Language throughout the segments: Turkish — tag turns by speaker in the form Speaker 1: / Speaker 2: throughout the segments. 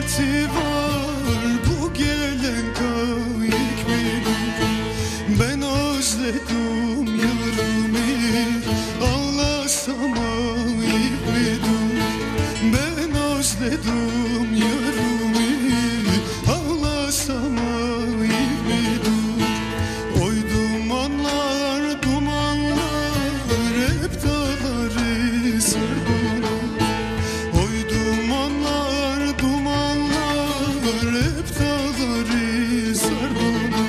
Speaker 1: saati var bu gelen kayık benim. Ben özledim yarımı, ağlasam ayıp mıdır? Ben özledim yarımı, ağlasam ayıp mıdır? Oy dumanlar dumanlar hep dağları sardılar. Oy dumanlar dumanlar hep dağları sardılar.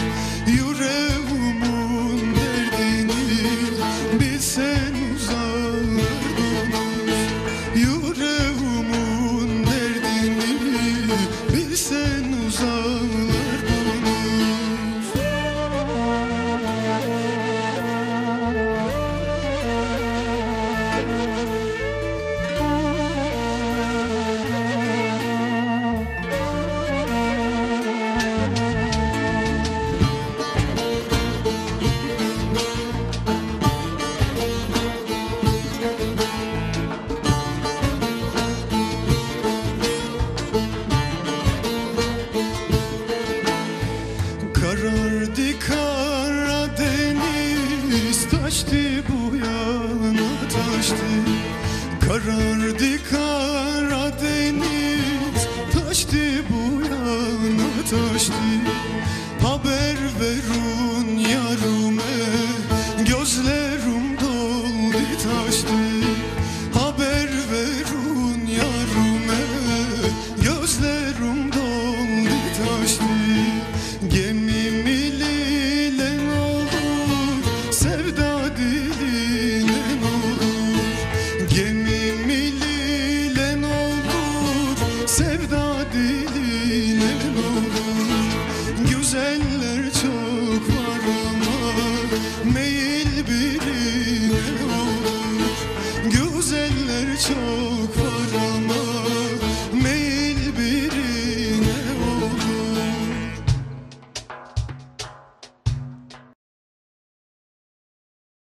Speaker 1: Yüreğimin derdini bilsen uzardınız. Yüreğimin derdini bilsen uzardınız. Karardı Karadeniz, taştı bu yana taştı. Karardı Karadeniz, taştı bu yana taştı. Haber verin yarime, gözlerim doldu taştı. Haber verin yarime, gözlerim doldu taştı. Gemim ile olur, sevda diline olur. Gemim ile olur, sevda diline olur. Güzeller çok var ama meyil birine olur. Güzeller çok